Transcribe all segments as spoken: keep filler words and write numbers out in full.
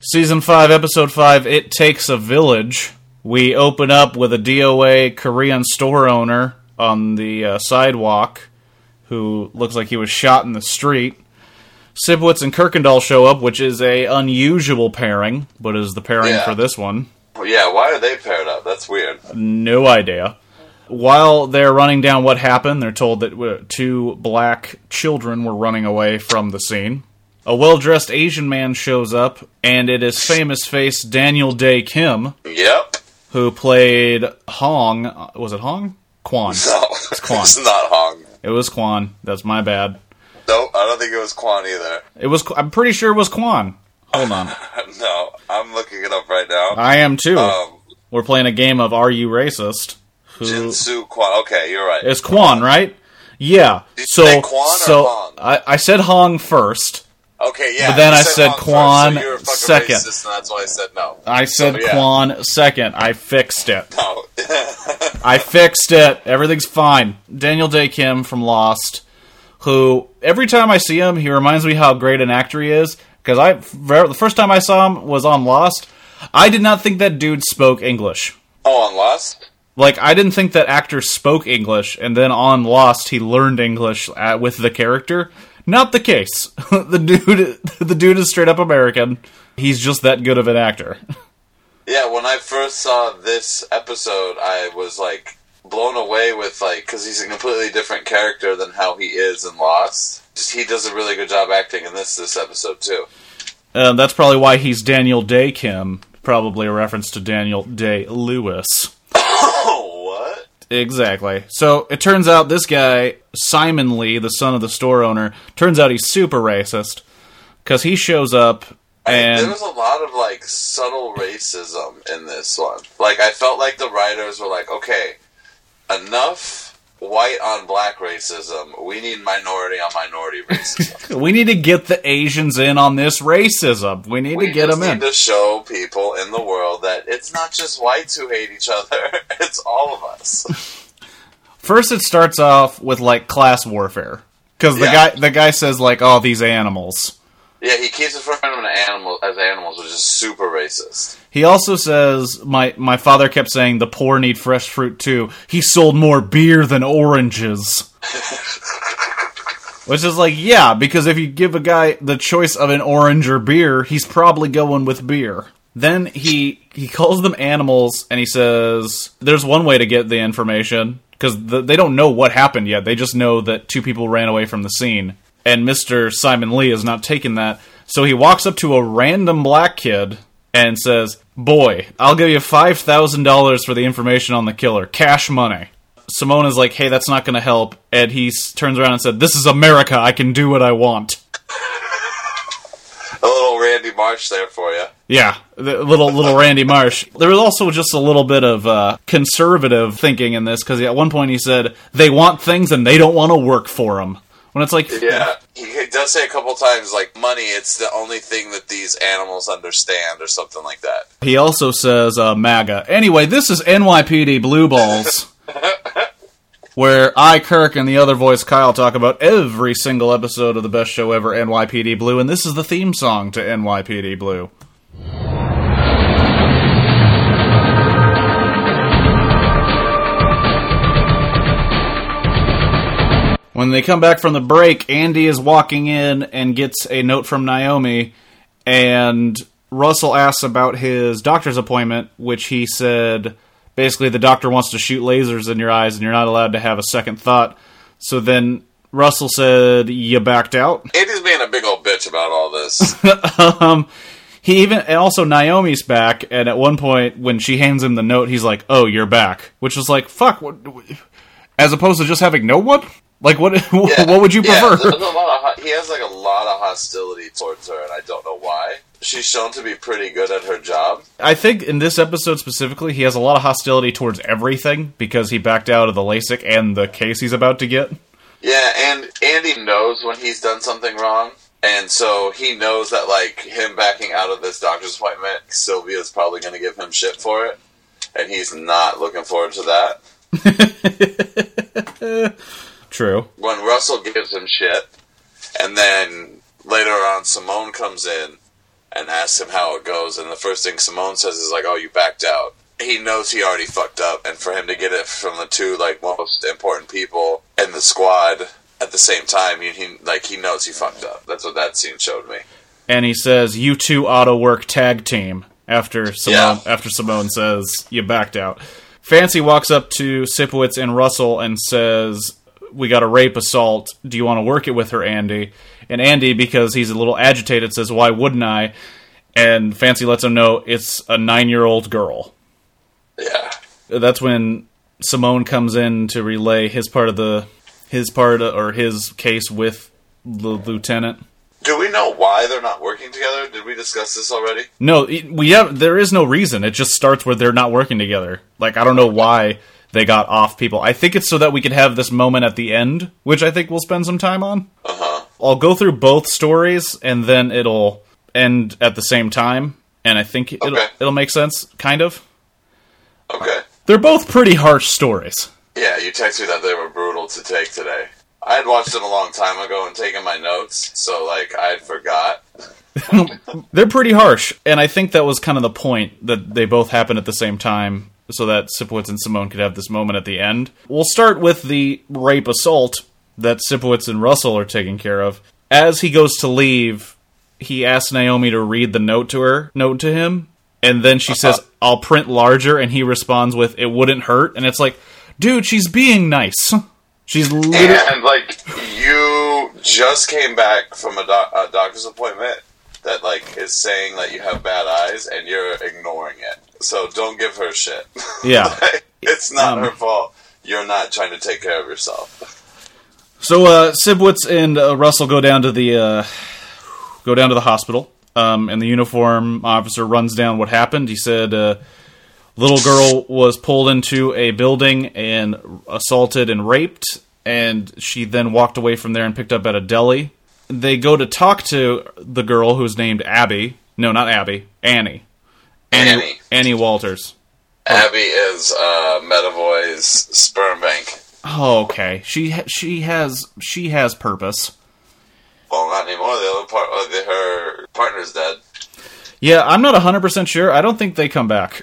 Season five, Episode five, It Takes a Village. We open up with a D O A Korean store owner on the uh, sidewalk who looks like he was shot in the street. Sibwitz and Kirkendall show up, which is a unusual pairing, but is the pairing yeah. for this one. Well, yeah, why are they paired up? That's weird. No idea. While they're running down what happened, they're told that two black children were running away from the scene. A well-dressed Asian man shows up, and it is famous face Daniel Dae Kim. Yep. Who played Hong. Was it Hong? Quan. No, it's Quan. It's not Hong. It was Quan. That's my bad. Nope, I don't think it was Quan either. It was. I'm pretty sure it was Quan. Hold on. No, I'm looking it up right now. I am too. Um, We're playing a game of Are You Racist? Who... Jinsu Quan. Okay, you're right. It's Quan, right? Yeah. Did you so, say Quan so or Hong? I, I said Hong first. Okay, yeah. But then I said, said Quan first, so you were fucking second. Racist, and that's why I said no. I said so, yeah. Quan second. I fixed it. No. I fixed it. Everything's fine. Daniel Dae Kim from Lost, who, every time I see him, he reminds me how great an actor he is. Because I, the first time I saw him was on Lost. I did not think that dude spoke English. Oh, on Lost? Like, I didn't think that actor spoke English, and then on Lost, he learned English at, with the character. Not the case. the dude, the dude is straight up American. He's just that good of an actor. Yeah, when I first saw this episode, I was, like, blown away with, like, because he's a completely different character than how he is in Lost. Just, he does a really good job acting in this this episode, too. Uh, that's probably why he's Daniel Dae Kim. Probably a reference to Daniel Day-Lewis. Oh, what? Exactly. So, it turns out this guy, Simon Lee, the son of the store owner, turns out he's super racist. Because he shows up and... I, there was a lot of, like, subtle racism in this one. Like, I felt like the writers were like, okay, enough white on black racism. We need minority on minority racism. We need to get the Asians in on this racism. We need we to get them in. We need to show people in the world that it's not just whites who hate each other. It's all of us. First, it starts off with, like, class warfare. Because the yeah. guy the guy says, like, oh, these animals. Yeah, he keeps referring to them as animals, as animals, which is super racist. He also says, my, my father kept saying, the poor need fresh fruit too. He sold more beer than oranges. Which is like, yeah, because if you give a guy the choice of an orange or beer, he's probably going with beer. Then he he calls them animals, and he says, there's one way to get the information, because the, they don't know what happened yet. They just know that two people ran away from the scene. And Mister Simon Lee is not taking that. So he walks up to a random black kid and says, boy, I'll give you five thousand dollars for the information on the killer. Cash money. Simone is like, hey, that's not going to help. And he turns around and said, this is America. I can do what I want. A little Randy Marsh there for you. Yeah, the little little Randy Marsh. There was also just a little bit of uh, conservative thinking in this, because at one point he said, they want things and they don't want to work for them. When it's like... Yeah, he does say a couple times, like, money, it's the only thing that these animals understand, or something like that. He also says, uh, MAGA. Anyway, this is N Y P D Blue Balls, where I, Kirk, and the other voice, Kyle, talk about every single episode of the best show ever, N Y P D Blue, and this is the theme song to N Y P D Blue. When they come back from the break, Andy is walking in and gets a note from Naomi, and Russell asks about his doctor's appointment, which he said, basically the doctor wants to shoot lasers in your eyes and you're not allowed to have a second thought. So then Russell said, you backed out? Andy's being a big old bitch about all this. um, he even, and also Naomi's back, and at one point when she hands him the note, he's like, oh, you're back. Which was like, fuck, what, as opposed to just having no one? Like, what yeah, what would you prefer? Yeah, there's a lot of, he has, like, a lot of hostility towards her, and I don't know why. She's shown to be pretty good at her job. I think in this episode specifically, he has a lot of hostility towards everything, because he backed out of the LASIK and the case he's about to get. Yeah, and Andy knows when he's done something wrong, and so he knows that, like, him backing out of this doctor's appointment, Sylvia's probably going to give him shit for it, and he's not looking forward to that. True. When Russell gives him shit, and then later on Simone comes in, and asks him how it goes, and the first thing Simone says is like, "Oh, you backed out." He knows he already fucked up, and for him to get it from the two like most important people in the squad at the same time, he, he like he knows he fucked up. That's what that scene showed me. And he says, "You two ought to work tag team." After Simone, Yeah. after Simone says, "You backed out." Fancy walks up to Sipowicz and Russell and says, "We got a rape assault. Do you want to work it with her, Andy?" And Andy, because he's a little agitated, says, "Why wouldn't I?" And Fancy lets him know it's a nine-year-old girl. Yeah. That's when Simone comes in to relay his part of the his part of, or his case with the lieutenant. Do we know why they're not working together? Did we discuss this already? No, it- we have. There is no reason. It just starts where they're not working together. Like, I don't know why they got off people. I think it's so that we could have this moment at the end, which I think we'll spend some time on. Uh-huh. I'll go through both stories, and then it'll end at the same time, and I think it'll, Okay. it'll make sense, kind of. Okay. They're both pretty harsh stories. Yeah, you texted me that they were brutal to take today. I had watched them a long time ago and taken my notes, so, like, I had forgot. They're pretty harsh, and I think that was kind of the point, that they both happen at the same time, so that Sipowicz and Simone could have this moment at the end. We'll start with the rape assault that Sipowicz and Russell are taking care of. As he goes to leave, he asks Naomi to read the note to her, note to him, and then she says, "I'll print larger," and he responds with, "It wouldn't hurt," and it's like, dude, she's being nice. She's literally... And, like, you just came back from a, doc- a doctor's appointment that, like, is saying that you have bad eyes, and you're ignoring it. So don't give her shit. Yeah. It's not Um, her fault. You're not trying to take care of yourself. So, uh, Sipowicz and uh, Russell go down to the, uh, go down to the hospital, um, and the uniform officer runs down what happened. He said, uh, little girl was pulled into a building and assaulted and raped, and she then walked away from there and picked up at a deli. They go to talk to the girl who's named Abby. No, not Abby. Annie. Annie. Annie. Annie Walters. Abby is uh, Metavoy's sperm bank. Oh, okay. She ha- she has she has purpose. Well, not anymore. The other part, uh, the, her partner's dead. Yeah, I'm not one hundred percent sure. I don't think they come back.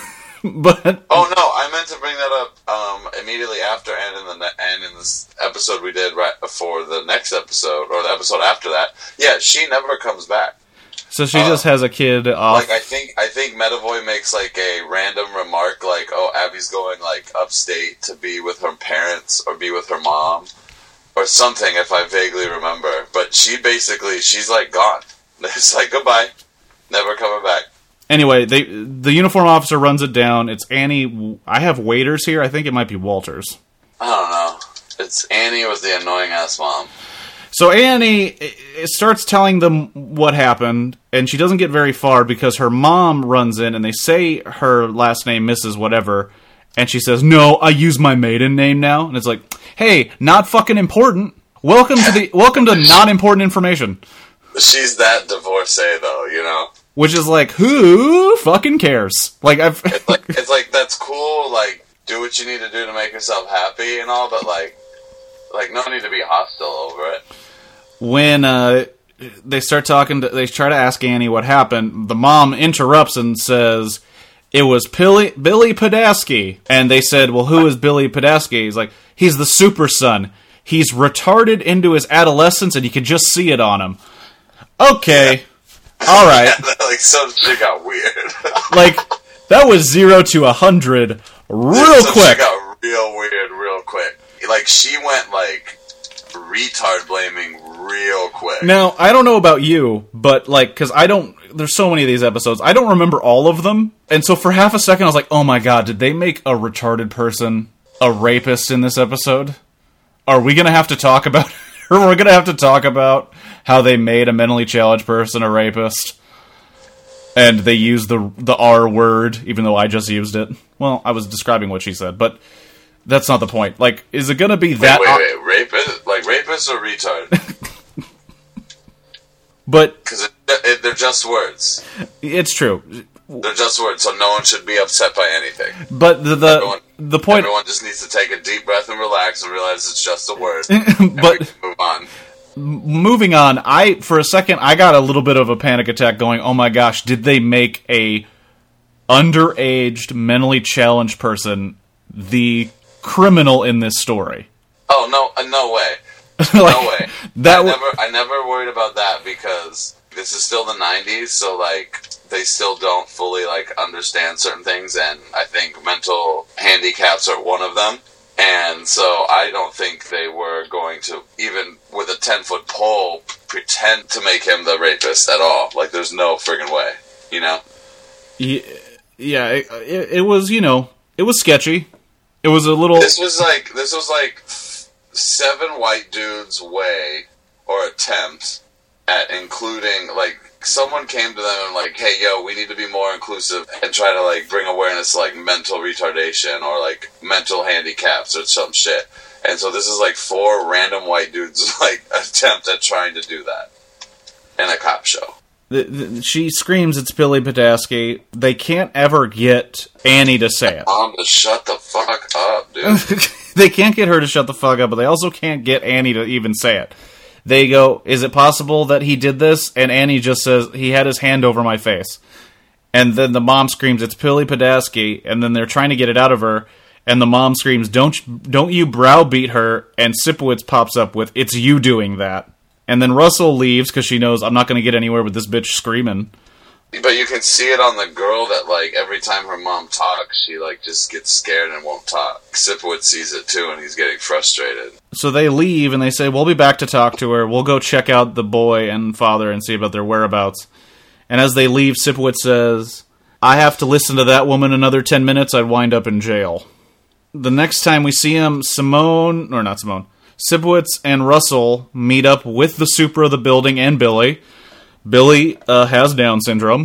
But Oh no, I meant to bring that up um, immediately after, and in the ne- and in this episode we did right before the next episode, or the episode after that. Yeah, she never comes back. so she uh, just has a kid off. Like I think, I think Metavoy makes like a random remark, like, "Oh, Abby's going like upstate to be with her parents or be with her mom, or something." If I vaguely remember, but she basically she's like gone. It's like goodbye, never coming back. Anyway, they the uniform officer runs it down. It's Annie. I have waiters here. I think it might be Walters. I don't know. It's Annie with the annoying ass mom. So Annie it, it starts telling them what happened, and she doesn't get very far because her mom runs in, and they say her last name, Missus Whatever, and she says, "No, I use my maiden name now." And it's like, hey, not fucking important. Welcome to the welcome to not important information. She's that divorcee though, you know. Which is like, who fucking cares? Like, I've... It's like, it's like that's cool, like, do what you need to do to make yourself happy and all, but, like, like no need to be hostile over it. When uh, they start talking, to, they try to ask Annie what happened, the mom interrupts and says, it was Billy, Billy Podasky. And they said, well, who is Billy Podasky? He's like, he's the super son. He's retarded into his adolescence, and you can just see it on him. Okay. Yeah. All right. Yeah, like, some shit got weird. Like, that was zero to a hundred real some quick. Shit got real weird real quick. Like, she went, like, retard blaming real quick. Now, I don't know about you, but, like, because I don't... There's so many of these episodes. I don't remember all of them. And so for half a second, I was like, oh my god, did they make a retarded person a rapist in this episode? Are we going to have to talk about... or we're going to have to talk about how they made a mentally challenged person a rapist? And they used the the R word, even though I just used it. Well, I was describing what she said, but that's not the point. Like, is it going to be that... Wait, wait, wait. Rapist? Like, rapist or retard? But... Because it, it, they're just words. It's true. They're just words, so no one should be upset by anything. But the the, everyone, the point... Everyone just needs to take a deep breath and relax and realize it's just a word. but and we can move on. M- moving on, I for a second I got a little bit of a panic attack going, oh my gosh, did they make a underaged, mentally challenged person the criminal in this story? Oh, no, uh, no way. like, No way. That I, w- never, I never worried about that because this is still the nineties, so, like, they still don't fully, like, understand certain things, and I think mental handicaps are one of them. And so I don't think they were going to, even with a ten-foot pole, pretend to make him the rapist at all. Like, there's no friggin' way, you know? Yeah, yeah it, it, it was, you know, it was sketchy. It was a little... This was like, this was like seven white dudes' way, or attempt, at including, like, someone came to them and like, hey, yo, we need to be more inclusive and try to, like, bring awareness to, like, mental retardation or, like, mental handicaps or some shit. And so this is, like, four random white dudes, like, attempt at trying to do that in a cop show. The, the, she screams, it's Billy Badaski. They can't ever get Annie to say it. Mom, to shut the fuck up, dude. They can't get her to shut the fuck up, but they also can't get Annie to even say it. They go, is it possible that he did this? And Annie just says, he had his hand over my face. And then the mom screams, it's Billy Badaski. And then they're trying to get it out of her. And the mom screams, don't don't you browbeat her. And Sipowicz pops up with, it's you doing that. And then Russell leaves because she knows, I'm not going to get anywhere with this bitch screaming. But you can see it on the girl that, like, every time her mom talks, she, like, just gets scared and won't talk. Sipowicz sees it, too, and he's getting frustrated. So they leave, and they say, we'll be back to talk to her. We'll go check out the boy and father and see about their whereabouts. And as they leave, Sipowicz says, I have to listen to that woman another ten minutes, I'd wind up in jail. The next time we see him, Simone, or not Simone, Sipowicz and Russell meet up with the super of the building and Billy. Billy uh, has Down syndrome.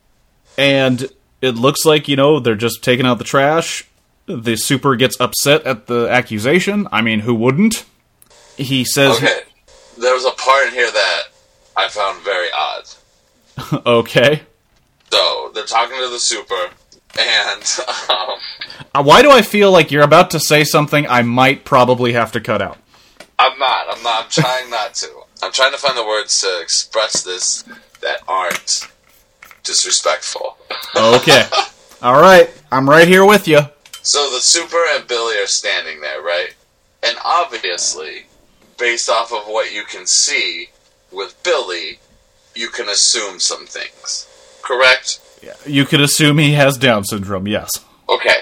And it looks like, you know, they're just taking out the trash. The super gets upset at the accusation. I mean, who wouldn't? He says... Okay, there was a part in here that I found very odd. Okay. So, they're talking to the super, and... Um, uh, why do I feel like you're about to say something I might probably have to cut out? I'm not. I'm not. I'm trying not to. I'm trying to find the words to express this that aren't disrespectful. Okay. All right. I'm right here with you. So the super and Billy are standing there, right? And obviously, based off of what you can see with Billy, you can assume some things. Correct? Yeah. You could assume he has Down syndrome, yes. Okay.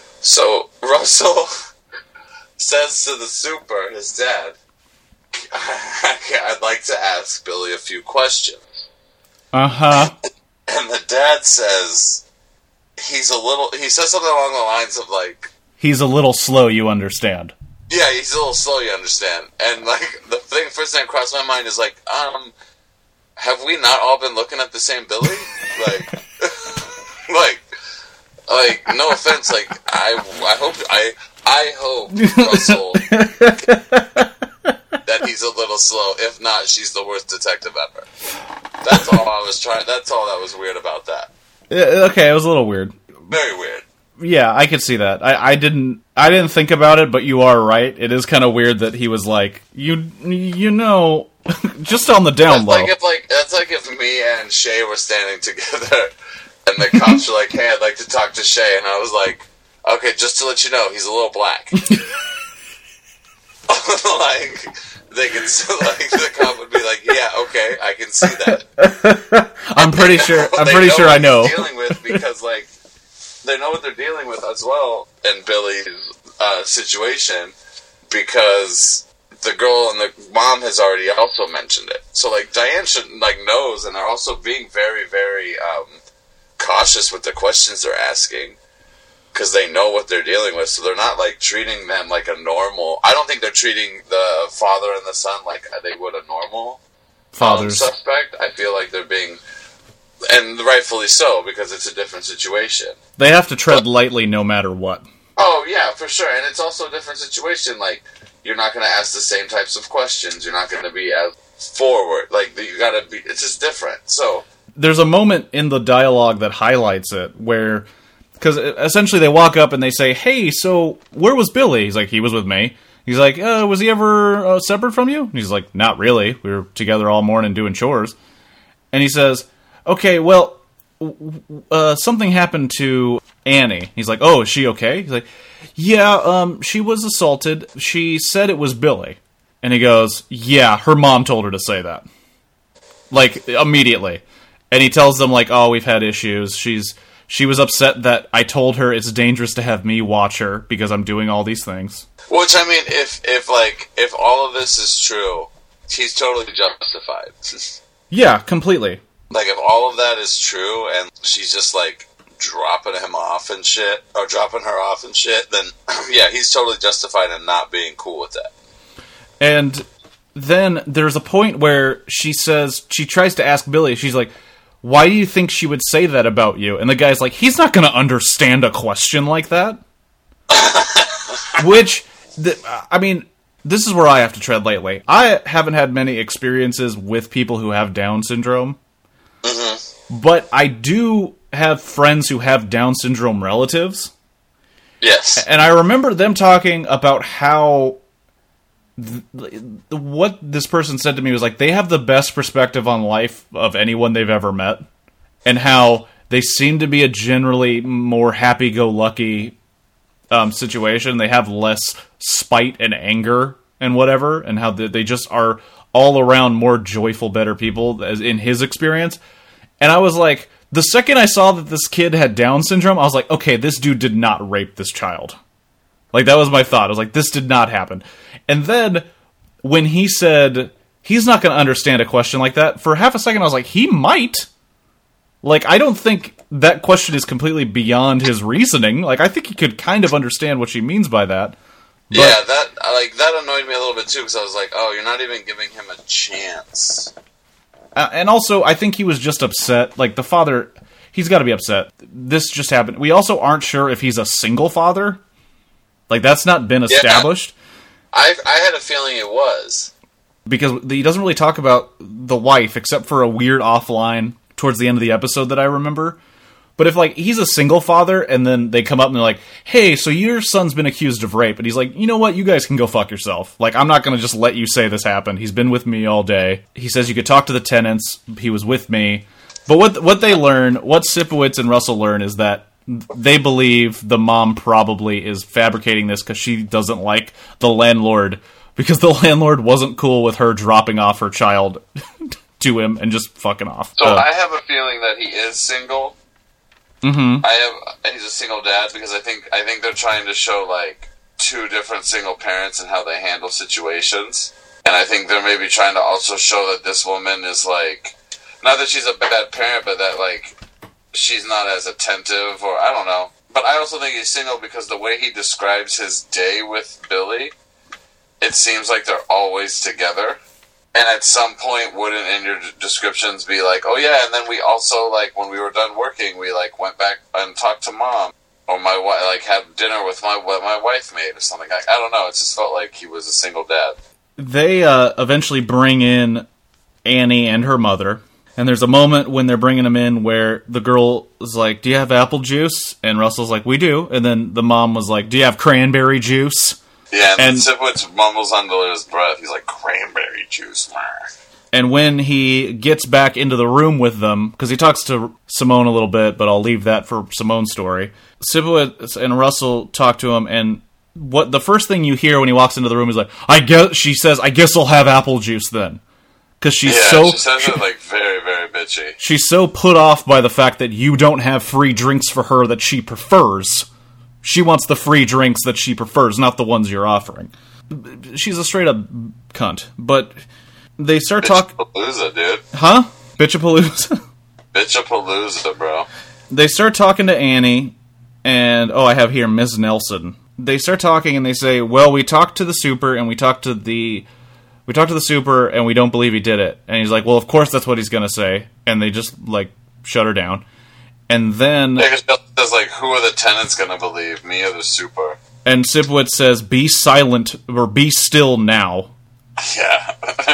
So Russell says to the super, his dad, I'd like to ask Billy a few questions. Uh-huh. And the dad says, he's a little, he says something along the lines of like... He's a little slow, you understand. Yeah, he's a little slow, you understand. And like, the thing, first thing that crossed my mind is like, um, have we not all been looking at the same Billy? Like, like, like, no offense, like, I, I hope, I, I hope Russell that he's a little slow. If not, she's the worst detective ever. That's all I was trying, that's all that was weird about that. Uh, okay, it was a little weird. Very weird. Yeah, I could see that. I, I didn't I didn't think about it, but you are right. It is kind of weird that he was like, you you know, just on the down that's low. Like if, like, that's like if me and Shay were standing together and the cops were like, hey, I'd like to talk to Shay. And I was like, okay, just to let you know, he's a little black. Like, they could, like, the cop would be like, yeah, okay, I can see that. I'm pretty sure, I'm They pretty know sure what I know. he's dealing with because, like, they know what they're dealing with as well in Billy's uh, situation because the girl and the mom has already also mentioned it. So, like, Diane should, like, knows, and they're also being very, very um, cautious with the questions they're asking because they know what they're dealing with. So they're not, like, treating them like a normal... I don't think they're treating the father and the son like they would a normal Fathers. um, suspect. I feel like they're being... And rightfully so, because it's a different situation. They have to tread lightly no matter what. Oh, yeah, for sure. And it's also a different situation. Like, you're not going to ask the same types of questions. You're not going to be as forward. Like, you got to be... It's just different. So... There's a moment in the dialogue that highlights it, where... Because essentially they walk up and they say, hey, so where was Billy? He's like, he was with me. He's like, uh, was he ever uh, separate from you? And he's like, not really. We were together all morning doing chores. And he says, okay, well, uh, something happened to Annie. He's like, oh, is she okay? He's like, yeah, um, she was assaulted. She said it was Billy. And he goes, yeah, her mom told her to say that. Like, immediately. And he tells them, like, oh, we've had issues. She's She was upset that I told her it's dangerous to have me watch her because I'm doing all these things. Which, I mean, if, if like, if all of this is true, he's totally justified. Yeah, completely. Like, if all of that is true, and she's just, like, dropping him off and shit, or dropping her off and shit, then, yeah, he's totally justified in not being cool with that. And then there's a point where she says, she tries to ask Billy, she's like, why do you think she would say that about you? And the guy's like, he's not going to understand a question like that. Which, the, I mean, this is where I have to tread lightly. I haven't had many experiences with people who have Down syndrome. Mm-hmm. But I do have friends who have Down syndrome relatives. Yes. And I remember them talking about how th- what this person said to me was like, they have the best perspective on life of anyone they've ever met. And how they seem to be a generally more happy-go-lucky um, situation. They have less spite and anger and whatever. And how they just are all around more joyful, better people, as in his experience. And I was like, the second I saw that this kid had Down syndrome, I was like, okay, this dude did not rape this child. Like, that was my thought. I was like, this did not happen. And then, when he said, he's not going to understand a question like that, for half a second I was like, he might. Like, I don't think that question is completely beyond his reasoning. Like, I think he could kind of understand what she means by that. But, yeah, that like that annoyed me a little bit too, because I was like, oh, you're not even giving him a chance. Uh, and also, I think he was just upset. Like, the father, he's got to be upset. This just happened. We also aren't sure if he's a single father. Like, that's not been established. Yeah, I I had a feeling it was. Because he doesn't really talk about the wife, except for a weird offline towards the end of the episode that I remember. But if, like, he's a single father, and then they come up and they're like, hey, so your son's been accused of rape. And he's like, you know what, you guys can go fuck yourself. Like, I'm not going to just let you say this happened. He's been with me all day. He says you could talk to the tenants. He was with me. But what what they learn, what Sipowicz and Russell learn, is that they believe the mom probably is fabricating this because she doesn't like the landlord, because the landlord wasn't cool with her dropping off her child to him and just fucking off. So uh, I have a feeling that he is single. Mm-hmm. I have. He's a single dad because I think I think they're trying to show like two different single parents and how they handle situations, and I think they're maybe trying to also show that this woman is like, not that she's a bad parent, but that like she's not as attentive, or I don't know. But I also think he's single because the way he describes his day with Billy, it seems like they're always together. And at some point, wouldn't in your descriptions be like, oh yeah, and then we also, like, when we were done working, we, like, went back and talked to mom. Or my wife, like, had dinner with my what my wife made or something. Like, I don't know, it just felt like he was a single dad. They uh, eventually bring in Annie and her mother. And there's a moment when they're bringing them in where the girl is like, do you have apple juice? And Russell's like, we do. And then the mom was like, do you have cranberry juice? Yeah, and, and Sipowicz mumbles under his breath. He's like, cranberry juice. And when he gets back into the room with them, because he talks to Simone a little bit, but I'll leave that for Simone's story. Sipowicz and Russell talk to him, and what the first thing you hear when he walks into the room is like, I guess, she says, I guess I'll have apple juice then. Because she's yeah, so... she says it like very, very bitchy. She's so put off by the fact that you don't have free drinks for her that she prefers. She wants the free drinks that she prefers, not the ones you're offering. She's a straight-up cunt. But they start talking... Bitchapalooza, dude. Huh? Bitchapalooza? Bitchapalooza, bro. They start talking to Annie, and... Oh, I have here Miz Nelson. They start talking, and they say, well, we talked to the super, and we talked to the... We talked to the super, and we don't believe he did it. And he's like, well, of course that's what he's going to say. And they just, like, shut her down. And then... Yeah, because says, like, who are the tenants going to believe, me or the super? And Sipowicz says, be silent, or be still now. Yeah.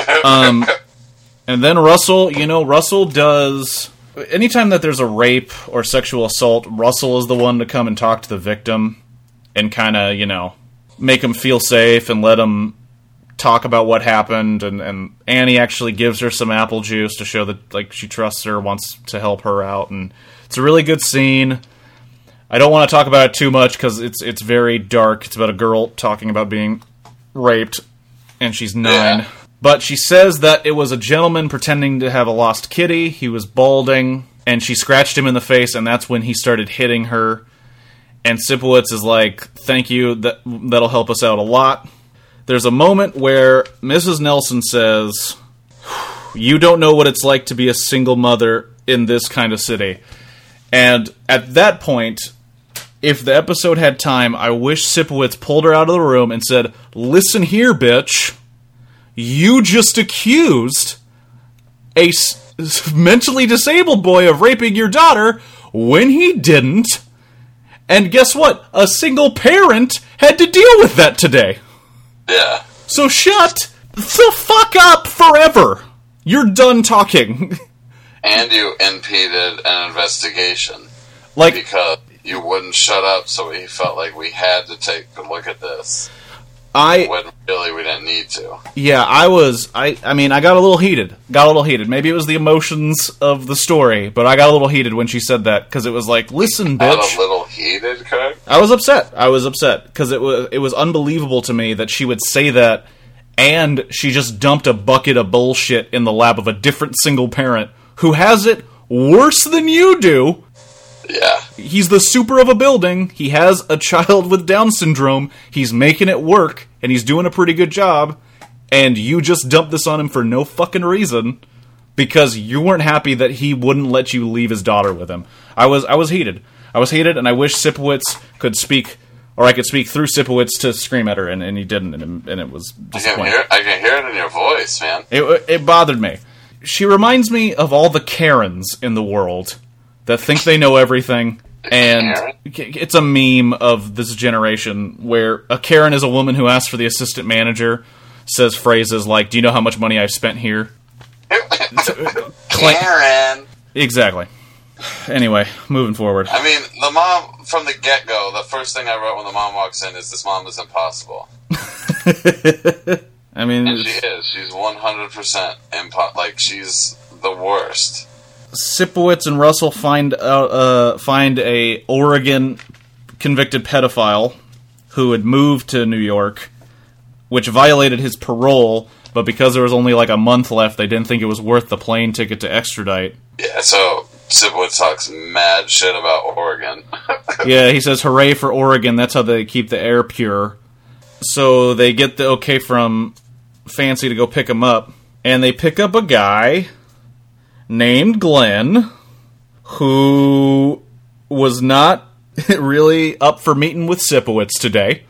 um, and then Russell, you know, Russell does... Anytime that there's a rape or sexual assault, Russell is the one to come and talk to the victim and kind of, you know, make him feel safe and let him talk about what happened, and, and Annie actually gives her some apple juice to show that like she trusts her, wants to help her out, and it's a really good scene. I don't want to talk about it too much because it's it's very dark. It's about a girl talking about being raped, and she's nine. Yeah. But she says that it was a gentleman pretending to have a lost kitty. He was balding, and she scratched him in the face, and that's when he started hitting her. And Sipowicz is like, thank you, that that'll help us out a lot. There's a moment where Missus Nelson says, you don't know what it's like to be a single mother in this kind of city. And at that point, if the episode had time, I wish Sipowicz pulled her out of the room and said, listen here, bitch. You just accused a s- mentally disabled boy of raping your daughter when he didn't. And guess what? A single parent had to deal with that today. Yeah. So shut the fuck up forever. You're done talking. And you impeded an investigation. Like, because you wouldn't shut up, so we felt like we had to take a look at this. I when really we didn't need to. Yeah, I was. I. I mean, I got a little heated. Got a little heated. Maybe it was the emotions of the story, but I got a little heated when she said that because it was like, "Listen, bitch." Got a little heated, Kirk? I was upset. I was upset because it was. It was unbelievable to me that she would say that, and she just dumped a bucket of bullshit in the lap of a different single parent who has it worse than you do. Yeah. He's the super of a building. He has a child with Down syndrome. He's making it work, and he's doing a pretty good job. And you just dumped this on him for no fucking reason because you weren't happy that he wouldn't let you leave his daughter with him. I was I was heated. I was heated, and I wish Sipowicz could speak, or I could speak through Sipowicz to scream at her, and, and he didn't, and, and it was disappointing. I can, hear, I can hear it in your voice, man. It, it bothered me. She reminds me of all the Karens in the world that think they know everything, and it's a meme of this generation where a Karen is a woman who asks for the assistant manager, says phrases like, do you know how much money I've spent here? Karen! Exactly. Anyway, moving forward. I mean, the mom, from the get-go, the first thing I wrote when the mom walks in is, this mom is impossible. I mean... And she is. She's one hundred percent impo- like, she's the worst. Sipowicz and Russell find out, uh, find a Oregon convicted pedophile who had moved to New York, which violated his parole, but because there was only like a month left, they didn't think it was worth the plane ticket to extradite. Yeah, so Sipowicz talks mad shit about Oregon. Yeah, he says, hooray for Oregon, that's how they keep the air pure. So they get the okay from Fancy to go pick him up, and they pick up a guy named Glenn, who was not really up for meeting with Sipowicz today.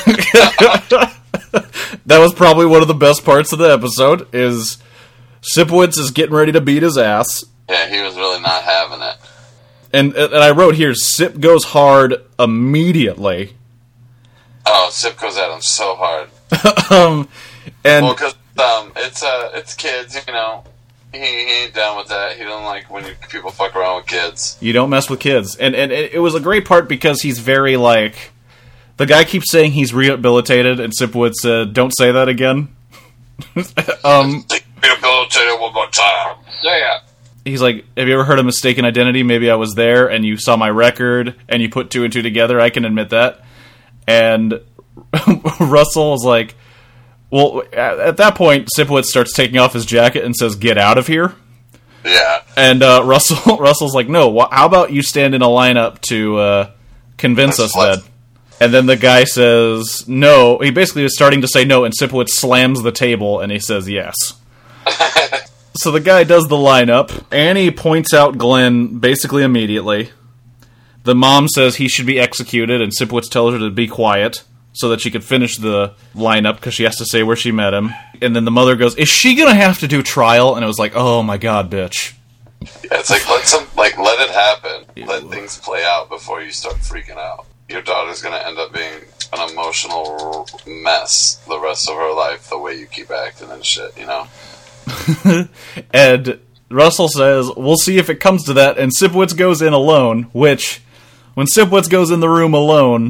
That was probably one of the best parts of the episode, is Sipowicz is getting ready to beat his ass. Yeah, he was really not having it. And and I wrote here, Sip goes hard immediately. Oh, Sip goes at him so hard. um, and well, because um, it's, uh, it's kids, you know. He, he ain't down with that. He don't like when you, people fuck around with kids. You don't mess with kids. And, and it was a great part because he's very, like... The guy keeps saying he's rehabilitated, and Sipowicz said, don't say that again. um, rehabilitated one more time. Yeah. He's like, have you ever heard of mistaken identity? Maybe I was there, and you saw my record, and you put two and two together. I can admit that. And Russell was like... Well, at that point, Sipowicz starts taking off his jacket and says, get out of here. Yeah. And uh, Russell Russell's like, no, wh- how about you stand in a lineup to uh, convince us then? And then the guy says, no. He basically was starting to say no, and Sipowicz slams the table, and he says yes. So the guy does the lineup. Annie points out Glenn basically immediately. The mom says he should be executed, and Sipowicz tells her to be quiet, so that she could finish the lineup, because she has to say where she met him. And then the mother goes, is she gonna have to do trial? And it was like, oh my god, bitch. Yeah, it's like, let some, like, let it happen. Ew. Let things play out before you start freaking out. Your daughter's gonna end up being an emotional mess the rest of her life, the way you keep acting and shit, you know? And Russell says, we'll see if it comes to that, and Sipowicz goes in alone, which, when Sipowicz goes in the room alone,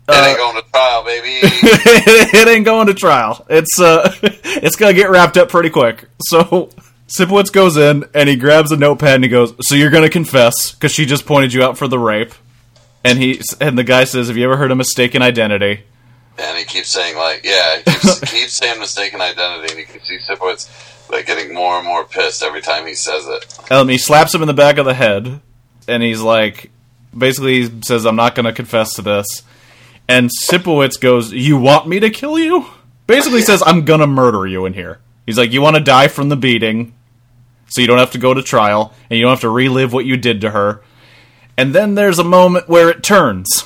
It ain't going to trial, baby. It ain't going to trial. It's uh, it's gonna get wrapped up pretty quick. So Sipowicz goes in and he grabs a notepad and he goes, "So you're gonna confess because she just pointed you out for the rape?" And he and the guy says, "Have you ever heard of mistaken identity?" And he keeps saying like, yeah, he keeps, keeps saying mistaken identity, and you can see Sipowicz like getting more and more pissed every time he says it. Um, he slaps him in the back of the head, and he's like, basically he says, "I'm not gonna confess to this." And Sipowicz goes, "You want me to kill you?" Basically Yeah. says, "I'm gonna murder you in here." He's like, "You want to die from the beating, so you don't have to go to trial, and you don't have to relive what you did to her." And then there's a moment where it turns.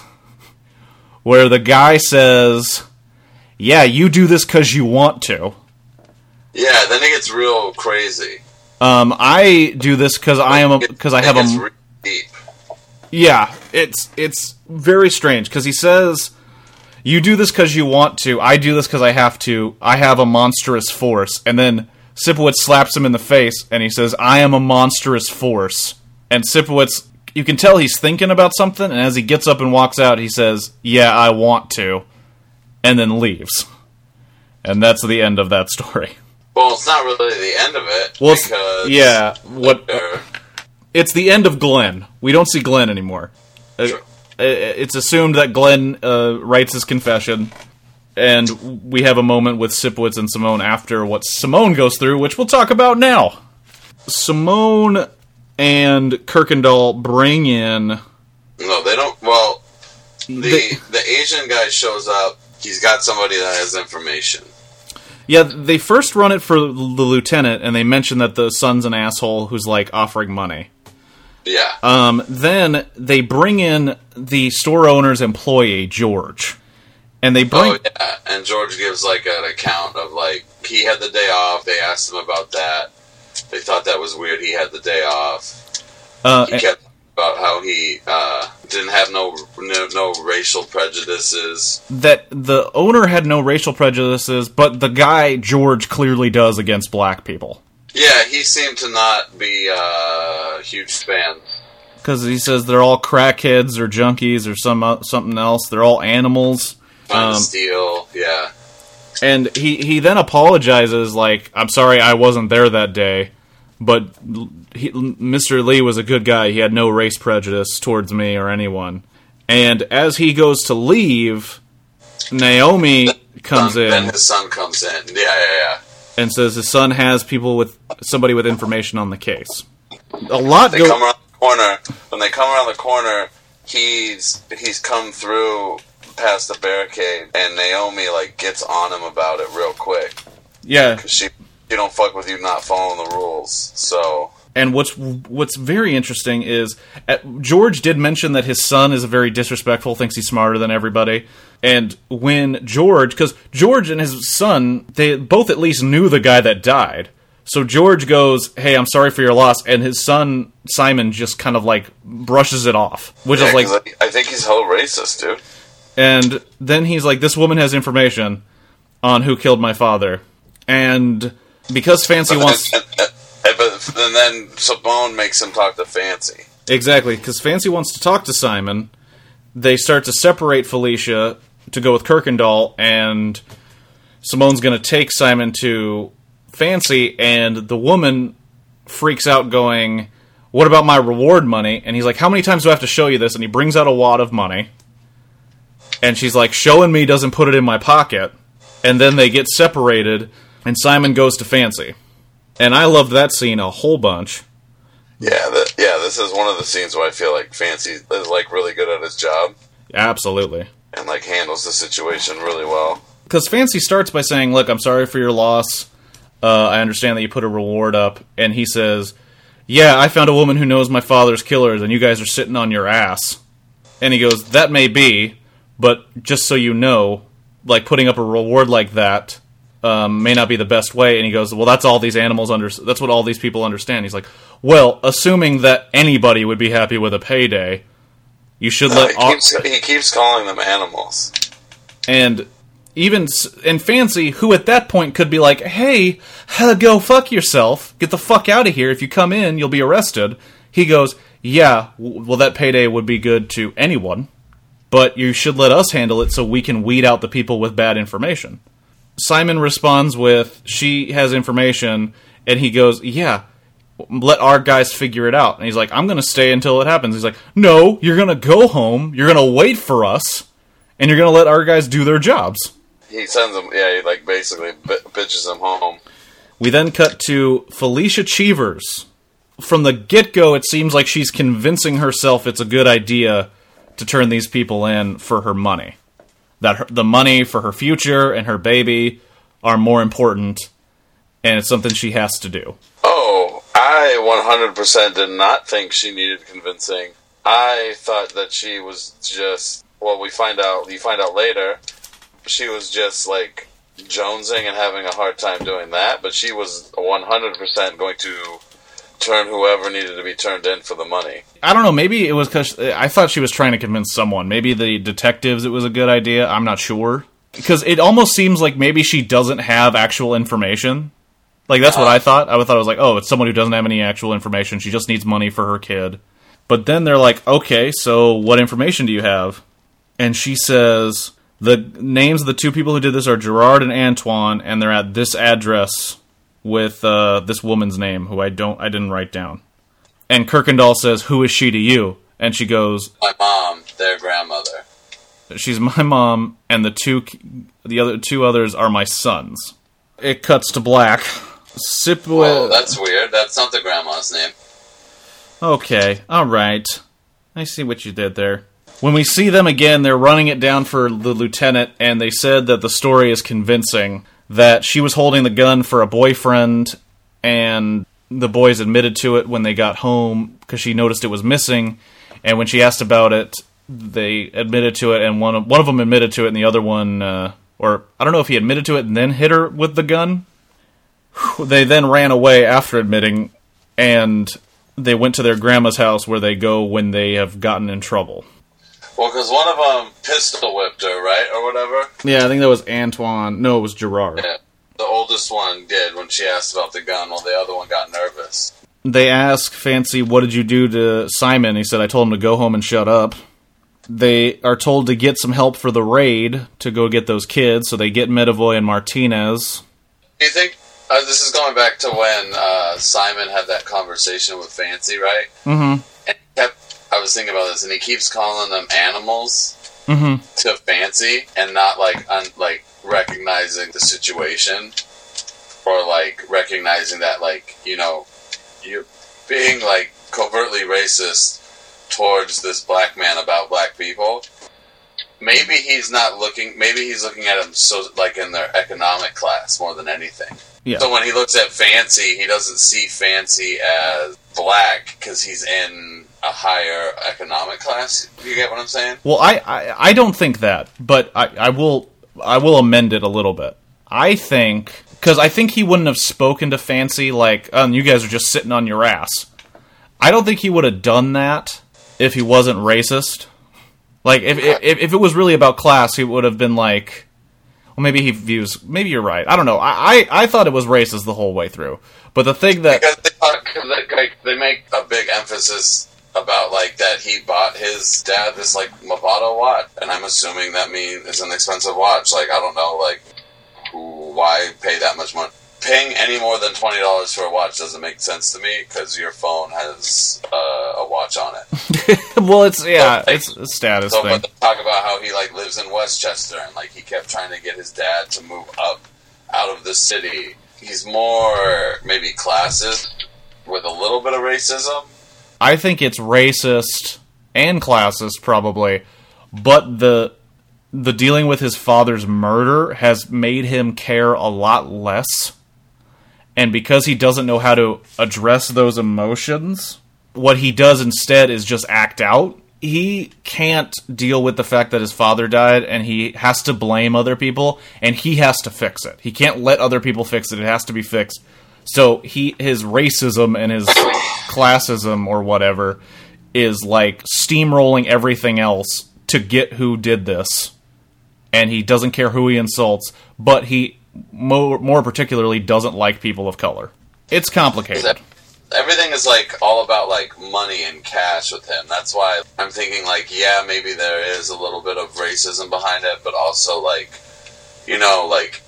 Where the guy says, "Yeah, you do this because you want to." Yeah, then it gets real crazy. Um, I do this because I am because I have it gets a... real deep. Yeah, it's it's very strange, because he says, "You do this because you want to, I do this because I have to, I have a monstrous force." And then Sipowicz slaps him in the face, and he says, "I am a monstrous force." And Sipowicz, you can tell he's thinking about something, and as he gets up and walks out, he says, "Yeah, I want to," and then leaves. And that's the end of that story. Well, it's not really the end of it. Well, it's- because yeah, what... later- It's the end of Glenn. We don't see Glenn anymore. Uh, Sure. It's assumed that Glenn uh, writes his confession, and we have a moment with Sipowicz and Simone after what Simone goes through, which we'll talk about now. Simone and Kirkendall bring in... No, they don't. Well, the They- the Asian guy shows up. He's got somebody that has information. Yeah, they first run it for the lieutenant, and they mention that the son's an asshole who's, like, offering money. Yeah. Um, then they bring in the store owner's employee, George. And they bring... Oh, yeah. And George gives, like, an account of, like, he had the day off. They asked him about that. They thought that was weird. He had the day off. uh, He kept about how he uh, didn't have no, no no racial prejudices. that the owner had no racial prejudices, but the guy, George, clearly does against black people. Yeah, he seemed to not be uh, huge fans. Because he says they're all crackheads or junkies or some uh, something else. They're all animals. Trying Um, to steal, yeah. And he, he then apologizes, like, "I'm sorry I wasn't there that day, but he, Mister Lee was a good guy. He had no race prejudice towards me or anyone." And as he goes to leave, Naomi comes Son, in Then his son comes in. Yeah, yeah, yeah. and says his son has people with somebody with information on the case. A lot They go- come around the corner. When they come around the corner, he's he's come through past the barricade, and Naomi like gets on him about it real quick. yeah. Cause she she don't fuck with you not following the rules. So And what's what's very interesting is uh, George did mention that his son is very disrespectful, thinks he's smarter than everybody. And when George, because George and his son, they both at least knew the guy that died. So George goes, "Hey, I'm sorry for your loss," and his son Simon just kind of like brushes it off, which yeah, is like, 'cause I, I think he's hella racist, dude. and then he's like, "This woman has information on who killed my father," and because Fancy wants. And, and, and, but, and then Simone makes him talk to Fancy. Exactly, because Fancy wants to talk to Simon. They start to separate Felicia to go with Kirkendall, and Simone's going to take Simon to Fancy, and the woman freaks out going, "What about my reward money?" And he's like, "How many times do I have to show you this?" And he brings out a wad of money. And she's like, "Showing me doesn't put it in my pocket." And then they get separated, and Simon goes to Fancy. And I loved that scene a whole bunch. Yeah, the, yeah. This is one of the scenes where I feel like Fancy is like really good at his job Absolutely. and like handles the situation really well. Because Fancy starts by saying, "Look, I'm sorry for your loss. Uh, I understand that you put a reward up." And he says, "Yeah, I found a woman who knows my father's killers, and you guys are sitting on your ass." And he goes, "That may be, but just so you know, like putting up a reward like that um, may not be the best way." And he goes, "Well, that's all these animals under. That's what all these people understand." He's like, "Well, assuming that anybody would be happy with a payday, you should No, let." he, all- keeps, he keeps calling them animals. And even and Fancy, who at that point could be like, "Hey, uh, go fuck yourself. Get the fuck out of here. If you come in, you'll be arrested." He goes, "Yeah, w- well, that payday would be good to anyone, but you should let us handle it so we can weed out the people with bad information. Simon responds with, she has information, and he goes, yeah, let our guys figure it out. And he's like, I'm going to stay until it happens. He's like, no, you're going to go home, you're going to wait for us, and you're going to let our guys do their jobs. He sends them, yeah, he like basically b- bitches them home. We then cut to Felicia Cheevers. From the get-go, it seems like she's convincing herself it's a good idea to turn these people in for her money. That her, the money for her future and her baby are more important, and it's something she has to do. Oh, I one hundred percent did not think she needed convincing. I thought that she was just, well, we find out, you find out later, she was just, like, jonesing and having a hard time doing that, but she was one hundred percent going to turn whoever needed to be turned in for the money. I don't know, maybe it was because I thought she was trying to convince someone. Maybe the detectives it was a good idea, I'm not sure. Because it almost seems like maybe she doesn't have actual information. Like, that's uh, what I thought. I thought it was like, oh, it's someone who doesn't have any actual information, she just needs money for her kid. But then they're like, okay, so what information do you have? And she says, the names of the two people who did this are Gerard and Antoine, and they're at this address with uh, this woman's name, who I don't, I didn't write down. And Kirkendall says, who is she to you? And she goes, my mom, their grandmother. She's my mom, and the two, the other two others are my sons. It cuts to black. Sipwe- Oh, that's weird. That's not the grandma's name. Okay, alright. I see what you did there. When we see them again, they're running it down for the lieutenant, and they said that the story is convincing. That she was holding the gun for a boyfriend, and the boys admitted to it when they got home because she noticed it was missing. And when she asked about it, they admitted to it, and one of, one of them admitted to it, and the other one, uh, or I don't know if he admitted to it and then hit her with the gun. They then ran away after admitting, and they went to their grandma's house where they go when they have gotten in trouble. Well, because one of them pistol whipped her, right, or whatever? Yeah, I think that was Antoine. No, it was Gerard. Yeah, the oldest one did when she asked about the gun, while the other one got nervous. They ask Fancy, what did you do to Simon? He said, I told him to go home and shut up. They are told to get some help for the raid to go get those kids, so they get Medavoy and Martinez. Do you think, uh, this is going back to when uh, Simon had that conversation with Fancy, right? Mm-hmm. And he kept, I was thinking about this, and he keeps calling them animals mm-hmm. to Fancy, and not, like, un, like recognizing the situation, or, like, recognizing that, like, you know, you're being, like, covertly racist towards this black man about black people. Maybe he's not looking, maybe he's looking at them so, like, in their economic class more than anything. Yeah. So when he looks at Fancy, he doesn't see Fancy as black because he's in a higher economic class. You get what I'm saying? Well, I, I, I don't think that, but I, I will I will amend it a little bit. I think, because I think he wouldn't have spoken to Fancy like, um, you guys are just sitting on your ass. I don't think he would have done that if he wasn't racist. Like, if, if if it was really about class, he would have been like, well, maybe he views, maybe you're right. I don't know. I, I, I thought it was racist the whole way through. But the thing that... Because they, talk, like, they make a big emphasis about, like, that he bought his dad this, like, Movado watch. And I'm assuming that means it's an expensive watch. Like, I don't know, like, who, why pay that much money? Paying any more than twenty dollars for a watch doesn't make sense to me, because your phone has uh, a watch on it. Well, it's, yeah, so, like, it's a status so, thing. But they talk about how he, like, lives in Westchester, and, like, he kept trying to get his dad to move up out of the city. He's more, maybe, classist, with a little bit of racism. I think it's racist and classist, probably, but the the dealing with his father's murder has made him care a lot less. And because he doesn't know how to address those emotions, what he does instead is just act out. He can't deal with the fact that his father died, and he has to blame other people, and he has to fix it. He can't let other people fix it. It has to be fixed. So he, his racism and his classism or whatever is like steamrolling everything else to get who did this. And he doesn't care who he insults, but he more, more particularly doesn't like people of color. It's complicated. Is that, everything is like all about like money and cash with him. That's why I'm thinking like, yeah, maybe there is a little bit of racism behind it, but also like, you know, like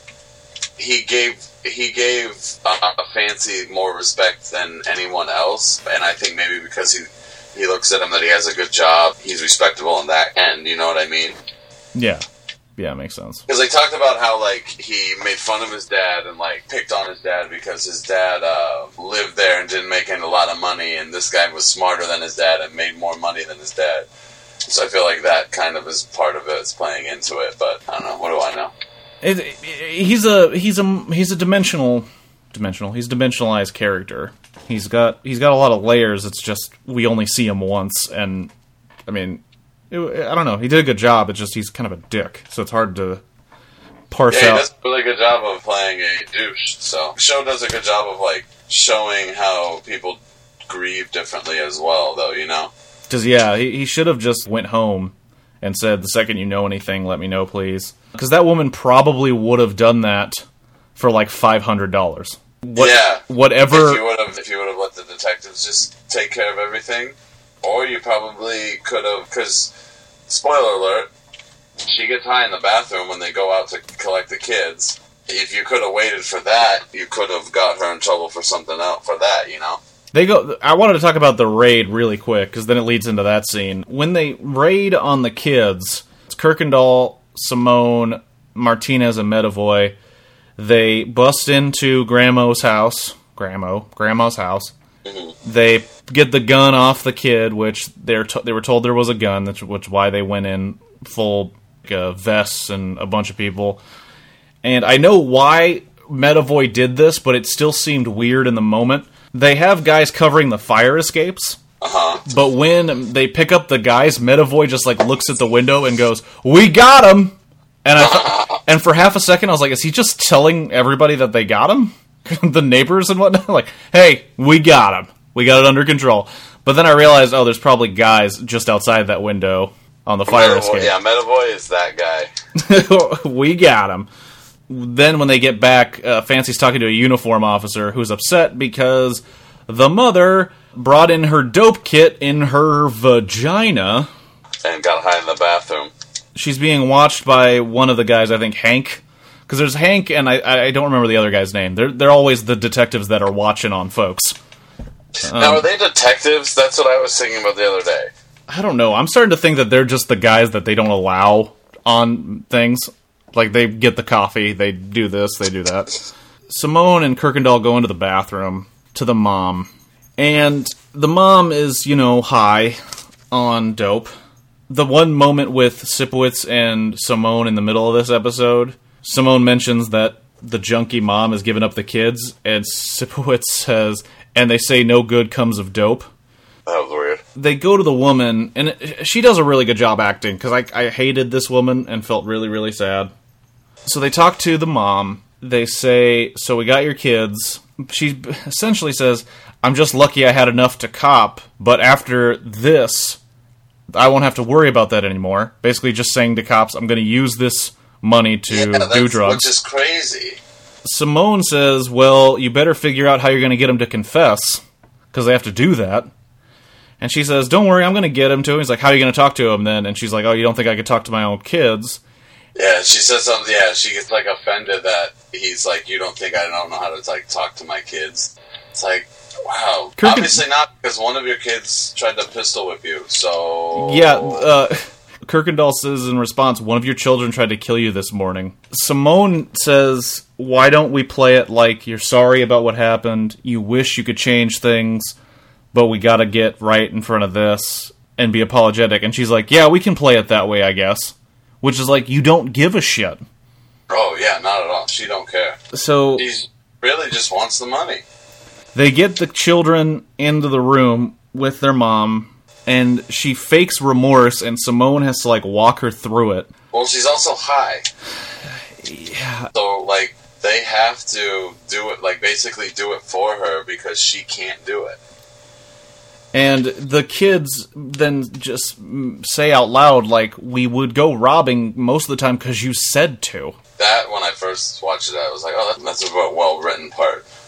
he gave he gave uh, Fancy more respect than anyone else, and I think maybe because he he looks at him that he has a good job, he's respectable in that end. You know what I mean? Yeah. Yeah, makes sense. Because they talked about how, like, he made fun of his dad and, like, picked on his dad because his dad uh, lived there and didn't make a lot of money, and this guy was smarter than his dad and made more money than his dad. So I feel like that kind of is part of it. It's playing into it, but I don't know. What do I know? It, it, he's a he's a he's a dimensional dimensional. He's a dimensionalized character. He's got he's got a lot of layers. It's just we only see him once, and I mean. It, I don't know. He did a good job. It's just he's kind of a dick, so it's hard to parse yeah, he out. does a really good job of playing a douche. So the show does a good job of like showing how people grieve differently as well, though. You know? Because yeah, he, he should have just went home and said, "The second you know anything, let me know, please." Because that woman probably would have done that for like five hundred dollars. What, yeah. Whatever. If you would have, if you would have let the detectives just take care of everything. Or you probably could have, because, spoiler alert, she gets high in the bathroom when they go out to collect the kids. If you could have waited for that, you could have got her in trouble for something else, for that, you know? They go. I wanted to talk about the raid really quick, because then it leads into that scene. When they raid on the kids, it's Kirkendall, Simone, Martinez, and Medavoy. They bust into Grandma's house. Grandma. Grandma's house. Mm-hmm. They get the gun off the kid, which they're t- they were told there was a gun, which which why they went in full uh, vests and a bunch of people. And I know why Medavoy did this, but it still seemed weird in the moment. They have guys covering the fire escapes, uh-huh. but when they pick up the guys, Medavoy just like looks at the window and goes, "We got him!" And I th- and for half a second I was like, is he just telling everybody that they got him? The neighbors and whatnot, like, hey, we got him. We got it under control. But then I realized, oh, there's probably guys just outside that window on the fire Medavoy, escape. Yeah, Medavoy is that guy. We got him. Then when they get back, uh, Fancy's talking to a uniform officer who's upset because the mother brought in her dope kit in her vagina. And got high in the bathroom. She's being watched by one of the guys, I think Hank. Because there's Hank, and I, I don't remember the other guy's name. They're they're always the detectives that are watching on folks. Um, now, are they detectives? That's what I was thinking about the other day. I don't know. I'm starting to think that they're just the guys that they don't allow on things. Like, they get the coffee, they do this, they do that. Simone and Kirkendall go into the bathroom to the mom. And the mom is, you know, high on dope. The one moment with Sipowicz and Simone in the middle of this episode... Simone mentions that the junkie mom has given up the kids, and Sipowicz says, and they say no good comes of dope. That was weird. They go to the woman, and she does a really good job acting, because I, I hated this woman and felt really, really sad. So they talk to the mom. They say, so we got your kids. She essentially says, I'm just lucky I had enough to cop, but after this, I won't have to worry about that anymore. Basically just saying to cops, I'm going to use this money to yeah, do drugs. Which is crazy. Simone says, well, you better figure out how you're going to get him to confess, because they have to do that. And she says, don't worry, I'm going to get him to him. He's like, how are you going to talk to him then? And she's like, oh, you don't think I could talk to my own kids? Yeah, she says something, yeah, she gets, like, offended that he's like, you don't think I don't know how to, like, talk to my kids. It's like, wow. Kirk Obviously and- not, because one of your kids tried to pistol whip you, so... Yeah, uh... Kirkendall says in response, one of your children tried to kill you this morning. Simone says, why don't we play it like you're sorry about what happened, you wish you could change things, but we gotta get right in front of this and be apologetic. And she's like, yeah, we can play it that way, I guess. Which is like, you don't give a shit. Oh, yeah, not at all. She don't care. So he really just wants the money. They get the children into the room with their mom, and she fakes remorse, and Simone has to, like, walk her through it. Well, she's also high. Yeah. So, like, they have to do it, like, basically do it for her because she can't do it. And the kids then just say out loud, like, we would go robbing most of the time because you said to. That, when I first watched it, I was like, oh, that's a well-written part.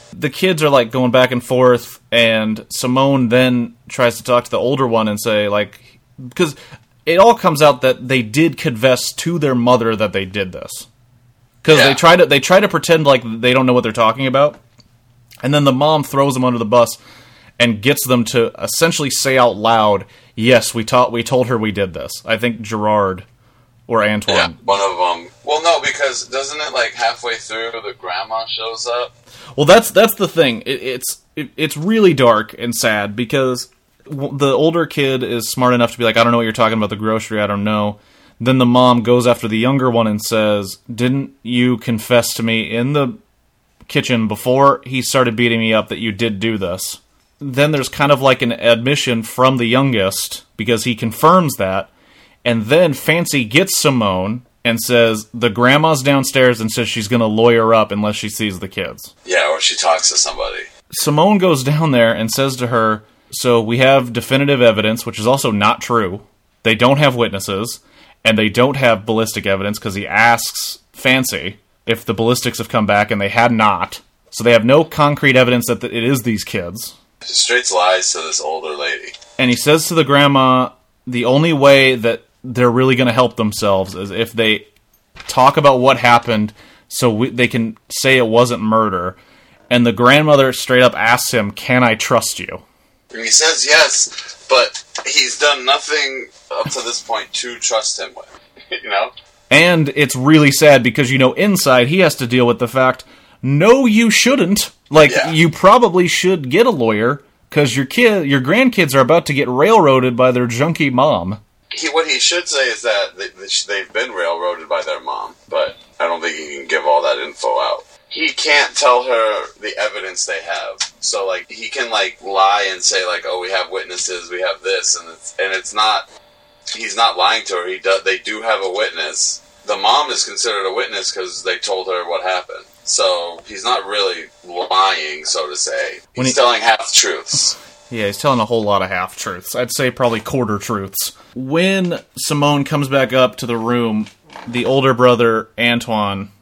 The kids are, like, going back and forth, and Simone then tries to talk to the older one and say, like... Because it all comes out that they did confess to their mother that they did this. Because yeah. they try to they try to pretend like they don't know what they're talking about. And then the mom throws them under the bus and gets them to essentially say out loud, yes, we, ta- we told her we did this. I think Gerard or Antoine. Yeah, one of them. Well, no, because doesn't it, like, halfway through, the grandma shows up? Well, that's that's the thing. It, it's it, it's really dark and sad because w- the older kid is smart enough to be like, I don't know what you're talking about, the grocery, I don't know. Then the mom goes after the younger one and says, didn't you confess to me in the kitchen before he started beating me up that you did do this? Then there's kind of like an admission from the youngest because he confirms that. And then Fancy gets Simone and says the grandma's downstairs and says she's going to lawyer up unless she sees the kids. Yeah, or she talks to somebody. Simone goes down there and says to her, so we have definitive evidence, which is also not true. They don't have witnesses, and they don't have ballistic evidence because he asks Fancy if the ballistics have come back, and they had not. So they have no concrete evidence that it is these kids. He straight lies to this older lady. And he says to the grandma, the only way that they're really going to help themselves is if they talk about what happened so we, they can say it wasn't murder. And the grandmother straight up asks him, can I trust you? And he says yes, but he's done nothing up to this point to trust him with, you know? And it's really sad because, you know, inside he has to deal with the fact, no, you shouldn't. Like, yeah. you probably should get a lawyer because your kid, your grandkids are about to get railroaded by their junkie mom. He, what he should say is that they, they've been railroaded by their mom, but I don't think he can give all that info out. He can't tell her the evidence they have. So, like, he can, like, lie and say, like, oh, we have witnesses, we have this, and it's, and it's not, he's not lying to her. He do, they do have a witness. The mom is considered a witness because they told her what happened. So, he's not really lying, so to say. He's he, telling half-truths. Yeah, he's telling a whole lot of half-truths. I'd say probably quarter-truths. When Simone comes back up to the room, the older brother, Antoine,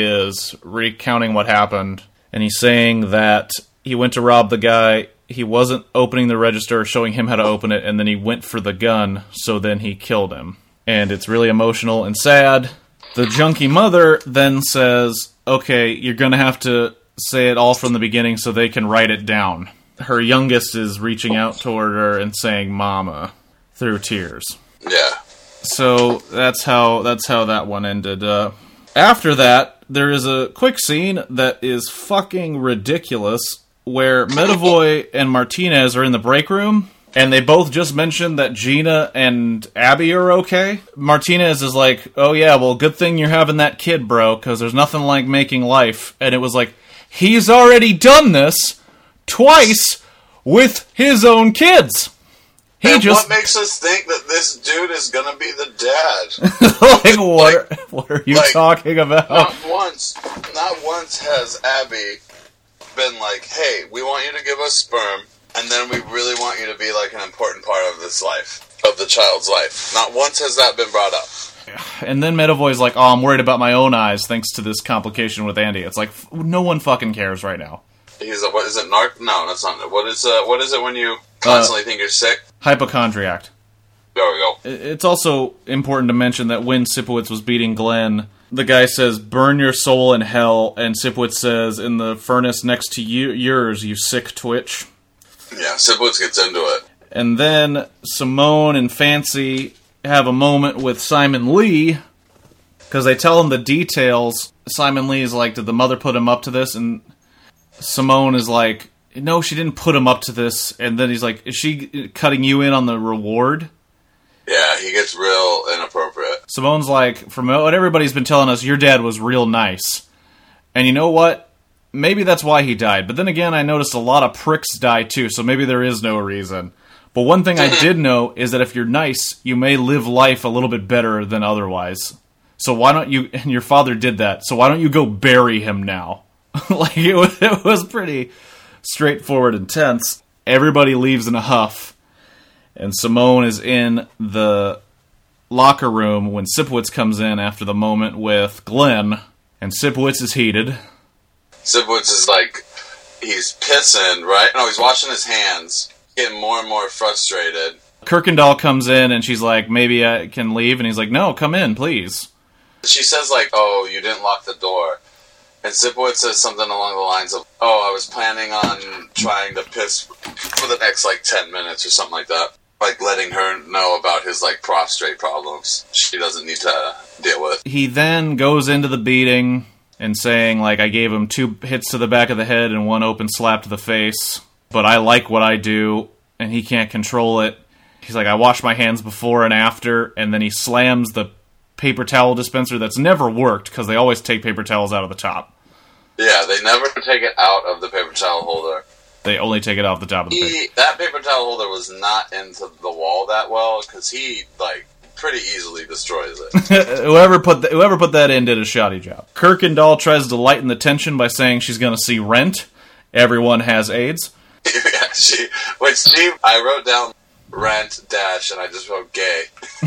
is recounting what happened, and he's saying that he went to rob the guy, he wasn't opening the register, showing him how to open it, and then he went for the gun, so then he killed him. And it's really emotional and sad. The junkie mother then says, okay, you're gonna have to say it all from the beginning so they can write it down. Her youngest is reaching out toward her and saying mama through tears. Yeah. So that's how that's how that one ended. Uh, after that, there is a quick scene that is fucking ridiculous where Medavoy and Martinez are in the break room and they both just mentioned that Gina and Abby are okay. Martinez is like, oh yeah, well good thing you're having that kid, bro, because there's nothing like making life. And it was like, he's already done this twice with his own kids. He and just what makes us think that this dude is gonna be the dad? like what? Like, what are you like, talking about? Not once, not once has Abby been like, "Hey, we want you to give us sperm, and then we really want you to be like an important part of this life, of the child's life." Not once has that been brought up. And then Medavoy's like, "Oh, I'm worried about my own eyes, thanks to this complication with Andy." It's like no one fucking cares right now. He's a, what is it? Narc? No, that's not it. What is uh, what is it when you constantly uh, think you're sick? Hypochondriac. There we go. It's also important to mention that when Sipowicz was beating Glenn, the guy says, "Burn your soul in hell," and Sipowicz says, "In the furnace next to you, yours, you sick twitch." Yeah, Sipowicz gets into it. And then Simone and Fancy have a moment with Simon Lee because they tell him the details. Simon Lee is like, "Did the mother put him up to this?" And Simone is like, "No, she didn't put him up to this." And then he's like, "Is she cutting you in on the reward?" Yeah, he gets real inappropriate. Simone's like, from what everybody's been telling us, your dad was real nice. And you know what? Maybe that's why he died. But then again, I noticed a lot of pricks die too, so maybe there is no reason. But one thing I did know is that if you're nice, you may live life a little bit better than otherwise. So why don't you, and your father did that, so why don't you go bury him now? Like, it was, it was pretty straightforward and tense. Everybody leaves in a huff, and Simone is in the locker room when Sipowicz comes in after the moment with Glenn, and Sipowicz is heated. Sipowicz is like, he's pissing, right? No, he's washing his hands, getting more and more frustrated. Kirkendall comes in and she's like, maybe I can leave, and he's like, no, come in, please. She says, like, oh, you didn't lock the door. And Sipowicz says something along the lines of, oh, I was planning on trying to piss for the next, like, ten minutes or something like that. Like, letting her know about his, like, prostrate problems she doesn't need to deal with. He then goes into the beating and saying, like, I gave him two hits to the back of the head and one open slap to the face, but I like what I do, and he can't control it. He's like, I wash my hands before and after, and then he slams the paper towel dispenser that's never worked, because they always take paper towels out of the top. Yeah, they never take it out of the paper towel holder. They only take it off the top of the he, paper. That paper towel holder was not into the wall that well, because he, like, pretty easily destroys it. whoever put the, whoever put that in did a shoddy job. Kirkendall tries to lighten the tension by saying she's going to see Rent. Everyone has AIDS. yeah, she, which she, I wrote down Rent, dash, and I just wrote gay.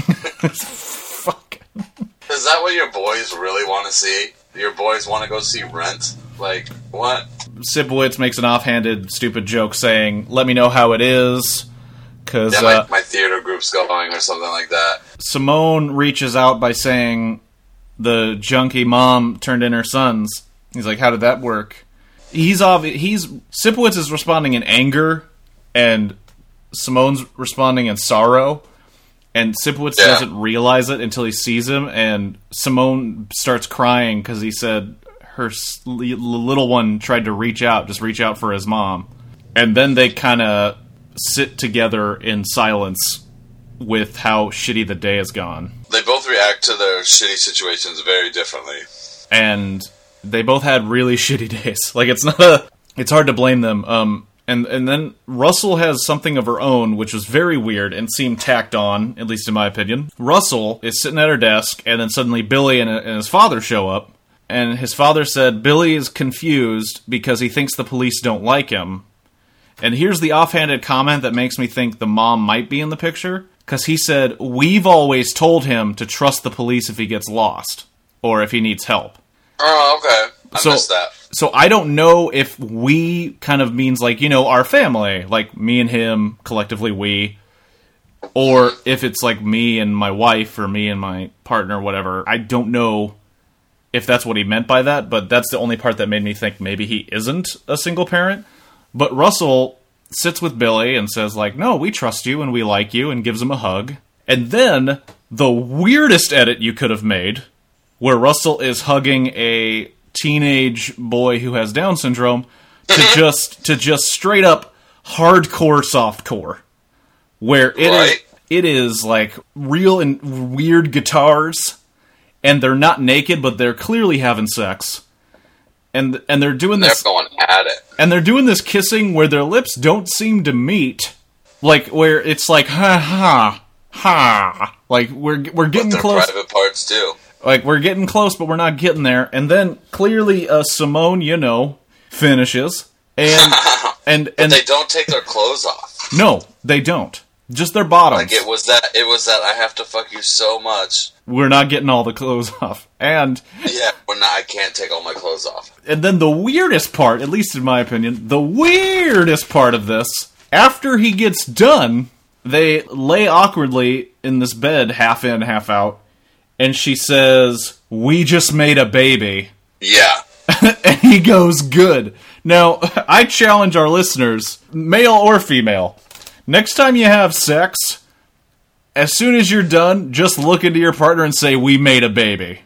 Fuck. Is that what your boys really want to see? Your boys want to go see Rent? Like, what? Sipowicz makes an offhanded, stupid joke saying, let me know how it is, because yeah, my, uh, my theater group's going, or something like that. Simone reaches out by saying the junkie mom turned in her sons. He's like, how did that work? He's obvi- he's Sipowicz is responding in anger, and Simone's responding in sorrow, and Sipowicz yeah. doesn't realize it until he sees him, and Simone starts crying because he said her little one tried to reach out, just reach out for his mom. And then they kind of sit together in silence with how shitty the day has gone. They both react to their shitty situations very differently. And they both had really shitty days. Like, it's not a... It's hard to blame them. Um, and, and then Russell has something of her own, which was very weird and seemed tacked on, at least in my opinion. Russell is sitting at her desk, and then suddenly Billy and, and his father show up. And his father said Billy is confused because he thinks the police don't like him. And here's the offhanded comment that makes me think the mom might be in the picture. Because he said, we've always told him to trust the police if he gets lost. Or if he needs help. Oh, okay. I so, missed that. So I don't know if we kind of means like, you know, our family. Like me and him, collectively we. Or if it's like me and my wife or me and my partner, whatever. I don't know if that's what he meant by that, but that's the only part that made me think maybe he isn't a single parent. But Russell sits with Billy and says, like, no, we trust you and we like you, and gives him a hug. And then, the weirdest edit you could have made, where Russell is hugging a teenage boy who has Down syndrome, to just to just straight up hardcore softcore. Where it right. is, it is, like, real and weird guitars, and they're not naked, but they're clearly having sex. And and they're doing they're this... They're going at it. And they're doing this kissing where their lips don't seem to meet. Like, where it's like, ha, ha, ha. Like, we're we're getting but their close. private parts, too. Like, we're getting close, but we're not getting there. And then, clearly, uh, Simone, you know, finishes. And, and, but and... they don't take their clothes off. No, they don't. Just their bottoms. Like, it was that, it was that I have to fuck you so much. We're not getting all the clothes off. And... Yeah, we're not, I can't take all my clothes off. And then the weirdest part, at least in my opinion, the weirdest part of this, after he gets done, they lay awkwardly in this bed, half in, half out, and she says, we just made a baby. Yeah. And he goes, good. Now, I challenge our listeners, male or female, next time you have sex, as soon as you're done, just look into your partner and say, we made a baby.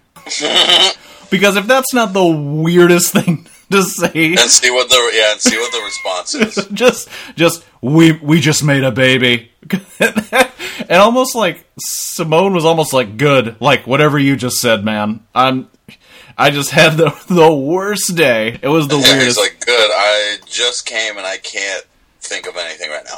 Because if that's not the weirdest thing to say... And see what the, yeah, and see what the response is. just, just, we we just made a baby. And almost like, Simone was almost like, good, like, whatever you just said, man. I'm... I just had the the worst day. It was the yeah, weirdest. He's like, good, I just came and I can't think of anything right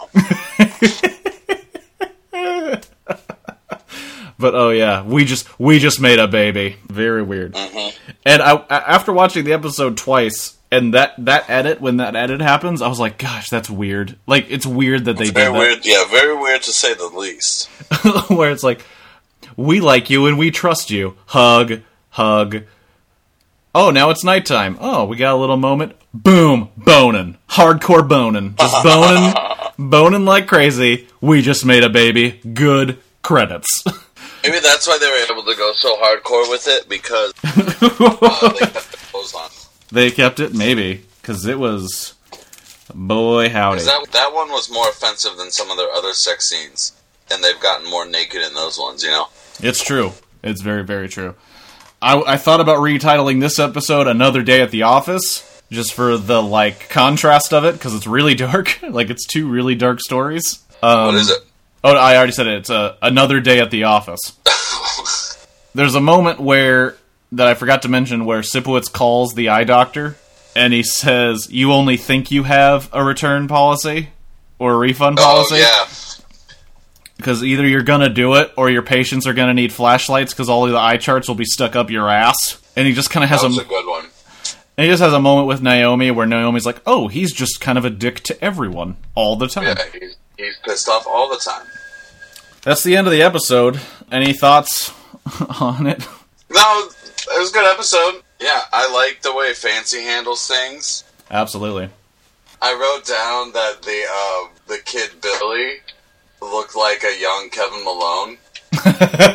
now. But oh yeah, we just we just made a baby. Very weird. Mm-hmm. And I after watching the episode twice, and that, that edit, when that edit happens, I was like, gosh, that's weird. Like, it's weird that they it's did very that. Weird, yeah, very weird to say the least. Where it's like, we like you and we trust you. Hug, hug. Oh, now it's nighttime. Oh, we got a little moment. Boom, boning. Hardcore boning. Just boning, boning like crazy. We just made a baby. Good credits. Maybe that's why they were able to go so hardcore with it, because uh, they kept the clothes on. They kept it? Maybe. Because it was... Boy, howdy. That, that one was more offensive than some of their other sex scenes. And they've gotten more naked in those ones, you know? It's true. It's very, very true. I, I thought about retitling this episode Another Day at the Office, just for the, like, contrast of it, because it's really dark. Like, it's two really dark stories. Um, what is it? Oh, I already said it. It's uh, Another Day at the Office. There's a moment where, that I forgot to mention, where Sipowicz calls the eye doctor, and he says, you only think you have a return policy? Or a refund policy? Oh, yeah. Because either you're gonna do it, or your patients are gonna need flashlights, because all of the eye charts will be stuck up your ass. And he just kind of has that was a, a good one. And he just has a moment with Naomi where Naomi's like, oh, he's just kind of a dick to everyone all the time. Yeah, he's, he's pissed off all the time. That's the end of the episode. Any thoughts on it? No, it was a good episode. Yeah, I like the way Fancy handles things. Absolutely. I wrote down that the uh, the kid Billy looked like a young Kevin Malone from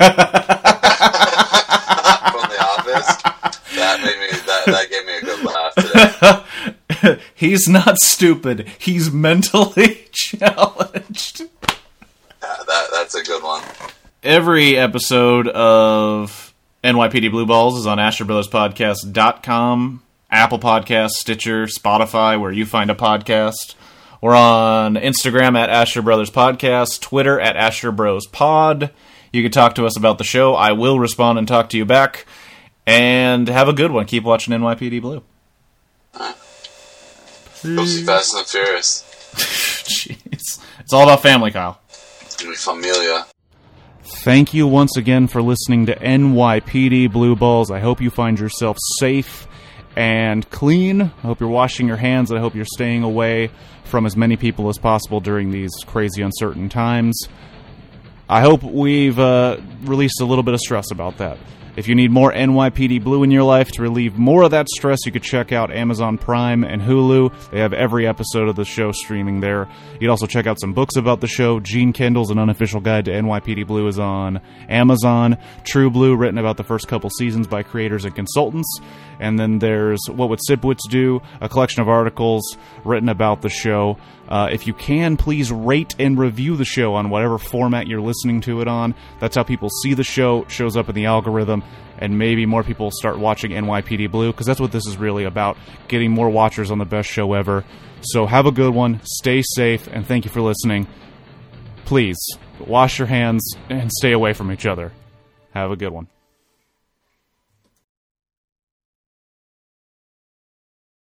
The Office. That made me that, that gave me a good laugh today. He's not stupid. He's mentally challenged. Yeah, that that's a good one. Every episode of N Y P D Blue Balls is on Asher Brothers Podcast dot com, Apple Podcasts, Stitcher, Spotify, where you find a podcast. We're on Instagram at Asher Brothers Podcast, Twitter at Asher Bros Pod. You can talk to us about the show. I will respond and talk to you back. And have a good one. Keep watching N Y P D Blue. Right. Go see Fast and the Furious. Jeez. It's all about family, Kyle. It's going to be familia. Thank you once again for listening to N Y P D Blue Balls. I hope you find yourself safe and clean. I hope you're washing your hands. I hope you're staying away from as many people as possible during these crazy, uncertain times. I hope we've uh, released a little bit of stress about that. If you need more N Y P D Blue in your life to relieve more of that stress, you could check out Amazon Prime and Hulu. They have every episode of the show streaming there. You'd also check out some books about the show. Gene Kendall's An Unofficial Guide to N Y P D Blue is on Amazon. True Blue, written about the first couple seasons by creators and consultants. And then there's What Would Sipowicz Do, a collection of articles written about the show. Uh, if you can, please rate and review the show on whatever format you're listening to it on. That's how people see the show. It shows up in the algorithm, and maybe more people start watching N Y P D Blue, because that's what this is really about, getting more watchers on the best show ever. So have a good one, stay safe, and thank you for listening. Please, wash your hands and stay away from each other. Have a good one.